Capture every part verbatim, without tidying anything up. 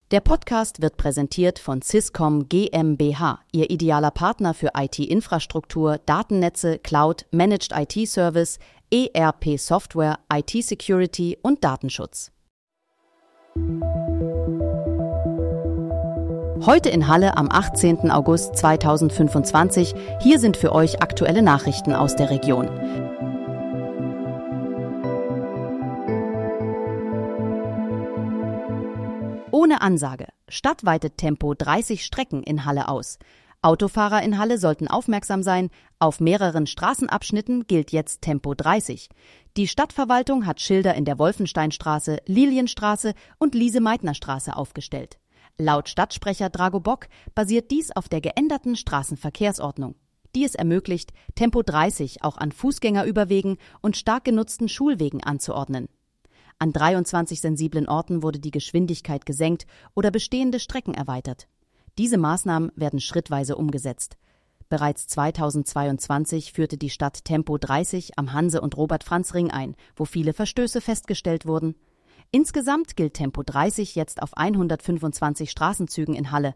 Der Podcast wird präsentiert von Swisscom GmbH, Ihr idealer Partner für I T-Infrastruktur, Datennetze, Cloud, Managed I T-Service, E R P-Software, I T-Security und Datenschutz. Heute in Halle am achtzehnten August zweitausendfünfundzwanzig. Hier sind für euch aktuelle Nachrichten aus der Region. Ohne Ansage. Stadt weitet Tempo dreißig Strecken in Halle aus. Autofahrer in Halle sollten aufmerksam sein. Auf mehreren Straßenabschnitten gilt jetzt Tempo dreißig. Die Stadtverwaltung hat Schilder in der Wolfensteinstraße, Lilienstraße und Lise-Meitner-Straße aufgestellt. Laut Stadtsprecher Drago Bock basiert dies auf der geänderten Straßenverkehrsordnung, die es ermöglicht, Tempo dreißig auch an Fußgängerüberwegen und stark genutzten Schulwegen anzuordnen. An dreiundzwanzig sensiblen Orten wurde die Geschwindigkeit gesenkt oder bestehende Strecken erweitert. Diese Maßnahmen werden schrittweise umgesetzt. Bereits zweitausendzweiundzwanzig führte die Stadt Tempo dreißig am Hanse- und Robert-Franz-Ring ein, wo viele Verstöße festgestellt wurden. Insgesamt gilt Tempo dreißig jetzt auf hundertfünfundzwanzig Straßenzügen in Halle.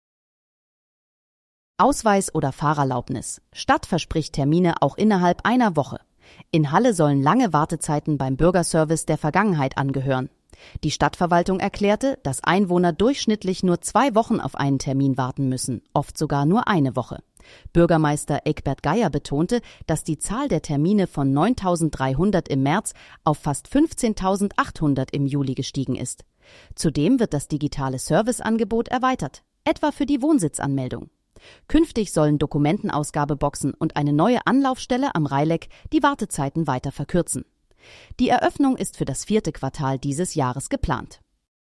Ausweis oder Fahrerlaubnis. Stadt verspricht Termine auch innerhalb einer Woche. In Halle sollen lange Wartezeiten beim Bürgerservice der Vergangenheit angehören. Die Stadtverwaltung erklärte, dass Einwohner durchschnittlich nur zwei Wochen auf einen Termin warten müssen, oft sogar nur eine Woche. Bürgermeister Egbert Geier betonte, dass die Zahl der Termine von neuntausenddreihundert im März auf fast fünfzehntausendachthundert im Juli gestiegen ist. Zudem wird das digitale Serviceangebot erweitert, etwa für die Wohnsitzanmeldung. Künftig sollen Dokumentenausgabeboxen und eine neue Anlaufstelle am Reileck die Wartezeiten weiter verkürzen. Die Eröffnung ist für das vierte Quartal dieses Jahres geplant.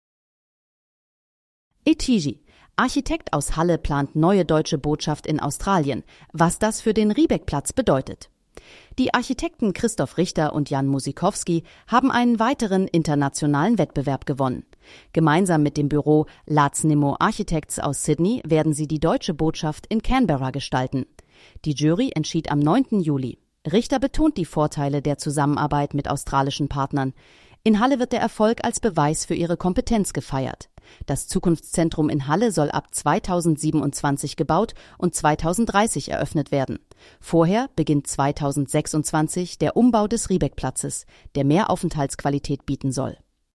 Etiji. Architekt aus Halle plant neue deutsche Botschaft in Australien, was das für den Riebeck-Platz bedeutet. Die Architekten Christoph Richter und Jan Musikowski haben einen weiteren internationalen Wettbewerb gewonnen. Gemeinsam mit dem Büro Latsnimo Architects aus Sydney werden sie die deutsche Botschaft in Canberra gestalten. Die Jury entschied am neunten Juli. Richter betont die Vorteile der Zusammenarbeit mit australischen Partnern. In Halle wird der Erfolg als Beweis für ihre Kompetenz gefeiert. Das Zukunftszentrum in Halle soll ab zweitausendsiebenundzwanzig gebaut und zweitausenddreißig eröffnet werden. Vorher beginnt zweitausendsechsundzwanzig der Umbau des Riebeck-Platzes, der mehr Aufenthaltsqualität bieten soll.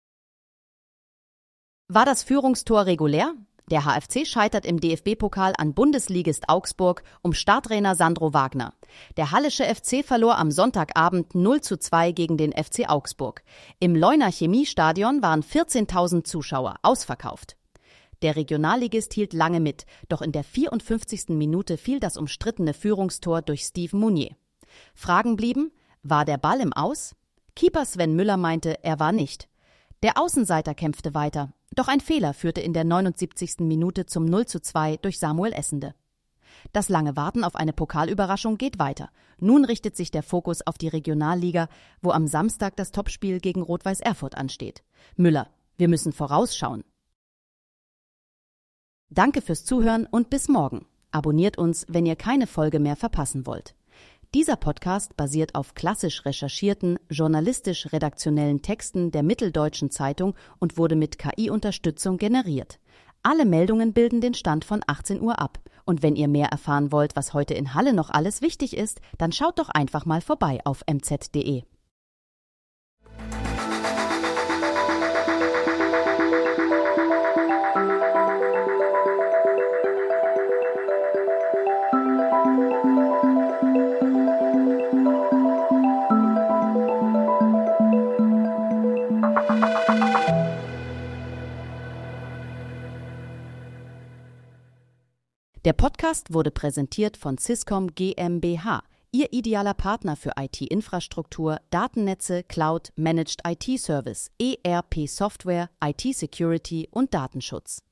War das Führungstor regulär? Der H F C scheitert im D F B-Pokal an Bundesligist Augsburg um Starttrainer Sandro Wagner. Der hallische F C verlor am Sonntagabend null zu zwei gegen den F C Augsburg. Im Leuner Chemiestadion waren vierzehntausend Zuschauer, ausverkauft. Der Regionalligist hielt lange mit, doch in der vierundfünfzigsten Minute fiel das umstrittene Führungstor durch Steve Mounier. Fragen blieben: War der Ball im Aus? Keeper Sven Müller meinte, er war nicht. Der Außenseiter kämpfte weiter, doch ein Fehler führte in der neunundsiebzigsten Minute zum null zu zwei durch Samuel Essende. Das lange Warten auf eine Pokalüberraschung geht weiter. Nun richtet sich der Fokus auf die Regionalliga, wo am Samstag das Topspiel gegen Rot-Weiß Erfurt ansteht. Müller: Wir müssen vorausschauen. Danke fürs Zuhören und bis morgen. Abonniert uns, wenn ihr keine Folge mehr verpassen wollt. Dieser Podcast basiert auf klassisch recherchierten, journalistisch-redaktionellen Texten der Mitteldeutschen Zeitung und wurde mit K I-Unterstützung generiert. Alle Meldungen bilden den Stand von achtzehn Uhr ab. Und wenn ihr mehr erfahren wollt, was heute in Halle noch alles wichtig ist, dann schaut doch einfach mal vorbei auf m z punkt d e. Der Podcast wurde präsentiert von Swisscom GmbH, Ihr idealer Partner für I T-Infrastruktur, Datennetze, Cloud, Managed I T-Service, E R P-Software, I T-Security und Datenschutz.